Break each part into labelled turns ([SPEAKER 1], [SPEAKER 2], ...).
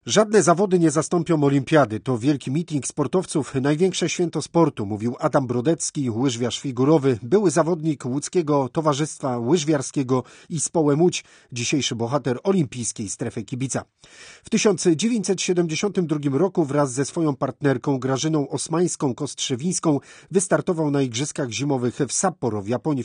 [SPEAKER 1] Żadne zawody nie zastąpią olimpiady. To wielki meeting sportowców, największe święto sportu, mówił Adam Brodecki, łyżwiarz figurowy, były zawodnik Łódzkiego Towarzystwa Łyżwiarskiego i Społem Łódź, dzisiejszy bohater olimpijskiej strefy kibica. W 1972 roku wraz ze swoją partnerką Grażyną Osmańską-Kostrzewińską wystartował na Igrzyskach Zimowych w Sapporo w Japonii w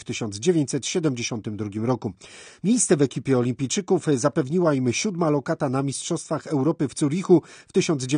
[SPEAKER 1] 1972 roku. Miejsce w ekipie olimpijczyków zapewniła im 7. lokata na Mistrzostwach Europy w Zurichu w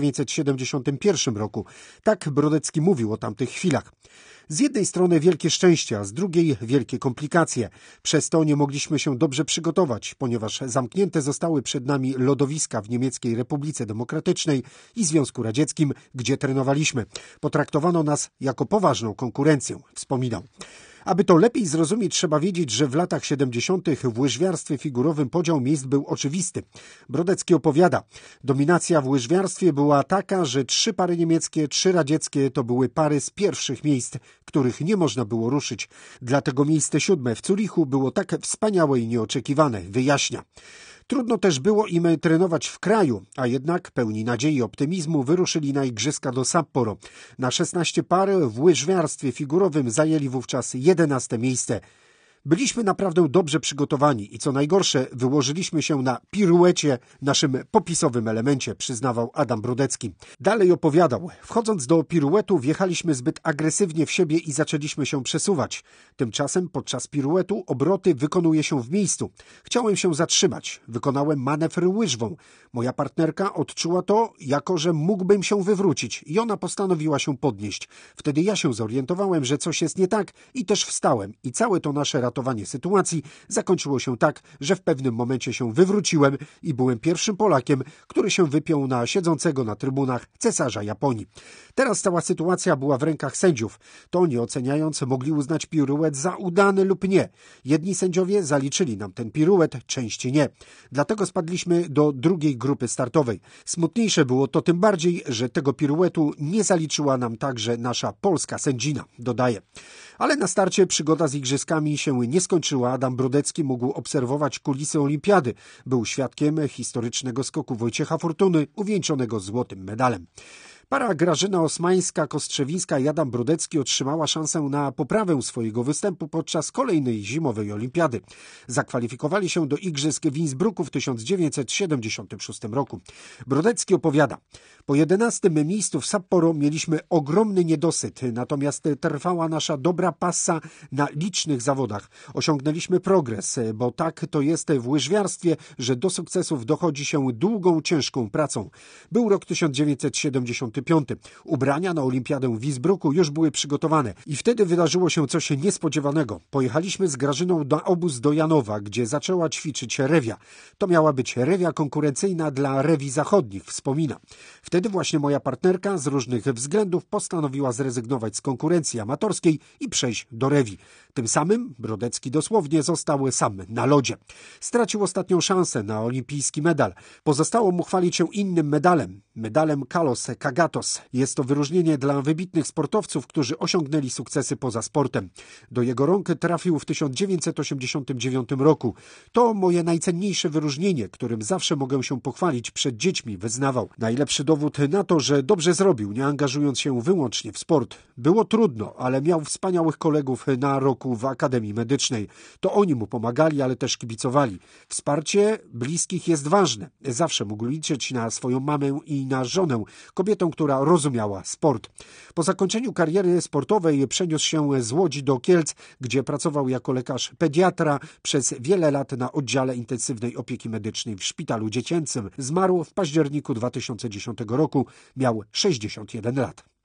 [SPEAKER 1] 1971 roku. Tak Brodecki mówił o tamtych chwilach. Z jednej strony wielkie szczęście, a z drugiej wielkie komplikacje. Przez to nie mogliśmy się dobrze przygotować, ponieważ zamknięte zostały przed nami lodowiska w Niemieckiej Republice Demokratycznej i Związku Radzieckim, gdzie trenowaliśmy. Potraktowano nas jako poważną konkurencję, wspominał. Aby to lepiej zrozumieć, trzeba wiedzieć, że w latach 70. w łyżwiarstwie figurowym podział miejsc był oczywisty. Brodecki opowiada, dominacja w łyżwiarstwie była taka, że 3 pary niemieckie, 3 radzieckie to były pary z pierwszych miejsc, których nie można było ruszyć. Dlatego miejsce 7. w Zurichu było tak wspaniałe i nieoczekiwane, wyjaśnia. Trudno też było im trenować w kraju, a jednak pełni nadziei i optymizmu wyruszyli na igrzyska do Sapporo. Na 16 par w łyżwiarstwie figurowym zajęli wówczas 11. miejsce. Byliśmy naprawdę dobrze przygotowani i co najgorsze, wyłożyliśmy się na piruecie, naszym popisowym elemencie, przyznawał Adam Brodecki. Dalej opowiadał, wchodząc do piruetu wjechaliśmy zbyt agresywnie w siebie i zaczęliśmy się przesuwać. Tymczasem podczas piruetu obroty wykonuje się w miejscu. Chciałem się zatrzymać. Wykonałem manewr łyżwą. Moja partnerka odczuła to, jako że mógłbym się wywrócić i ona postanowiła się podnieść. Wtedy ja się zorientowałem, że coś jest nie tak i też wstałem i całe to nasze ratowanie sytuacji zakończyło się tak, że w pewnym momencie się wywróciłem i byłem pierwszym Polakiem, który się wypiął na siedzącego na trybunach cesarza Japonii. Teraz cała sytuacja była w rękach sędziów. To oni oceniając mogli uznać piruet za udany lub nie. Jedni sędziowie zaliczyli nam ten piruet, części nie. Dlatego spadliśmy do drugiej grupy startowej. Smutniejsze było to tym bardziej, że tego piruetu nie zaliczyła nam także nasza polska sędzina, dodaje. Ale na starcie przygoda z igrzyskami się nie skończyła. Adam Brodecki mógł obserwować kulisy olimpiady. Był świadkiem historycznego skoku Wojciecha Fortuny, uwieńczonego złotym medalem. Para Grażyna Osmańska-Kostrzewińska i Adam Brodecki otrzymała szansę na poprawę swojego występu podczas kolejnej zimowej olimpiady. Zakwalifikowali się do igrzysk w Innsbrucku w 1976 roku. Brodecki opowiada, po 11. miejscu w Sapporo mieliśmy ogromny niedosyt, natomiast trwała nasza dobra passa na licznych zawodach. Osiągnęliśmy progres, bo tak to jest w łyżwiarstwie, że do sukcesów dochodzi się długą, ciężką pracą. Był rok 1975. Ubrania na olimpiadę w Innsbrucku już były przygotowane i wtedy wydarzyło się coś niespodziewanego. Pojechaliśmy z Grażyną na obóz do Janowa, gdzie zaczęła ćwiczyć rewia. To miała być rewia konkurencyjna dla rewi zachodnich, wspomina. Wtedy właśnie moja partnerka z różnych względów postanowiła zrezygnować z konkurencji amatorskiej i przejść do rewi. Tym samym Brodecki dosłownie został sam na lodzie. Stracił ostatnią szansę na olimpijski medal. Pozostało mu chwalić się innym medalem Kalos Kagatos. Jest to wyróżnienie dla wybitnych sportowców, którzy osiągnęli sukcesy poza sportem. Do jego rąk trafił w 1989 roku. To moje najcenniejsze wyróżnienie, którym zawsze mogę się pochwalić przed dziećmi, wyznawał. Najlepszy dowód na to, że dobrze zrobił, nie angażując się wyłącznie w sport. Było trudno, ale miał wspaniałych kolegów na roku w Akademii Medycznej. To oni mu pomagali, ale też kibicowali. Wsparcie bliskich jest ważne. Zawsze mógł liczyć na swoją mamę i na żonę, kobietą, która rozumiała sport. Po zakończeniu kariery sportowej przeniósł się z Łodzi do Kielc, gdzie pracował jako lekarz pediatra przez wiele lat na oddziale intensywnej opieki medycznej w szpitalu dziecięcym. Zmarł w październiku 2010 roku. Miał 61 lat.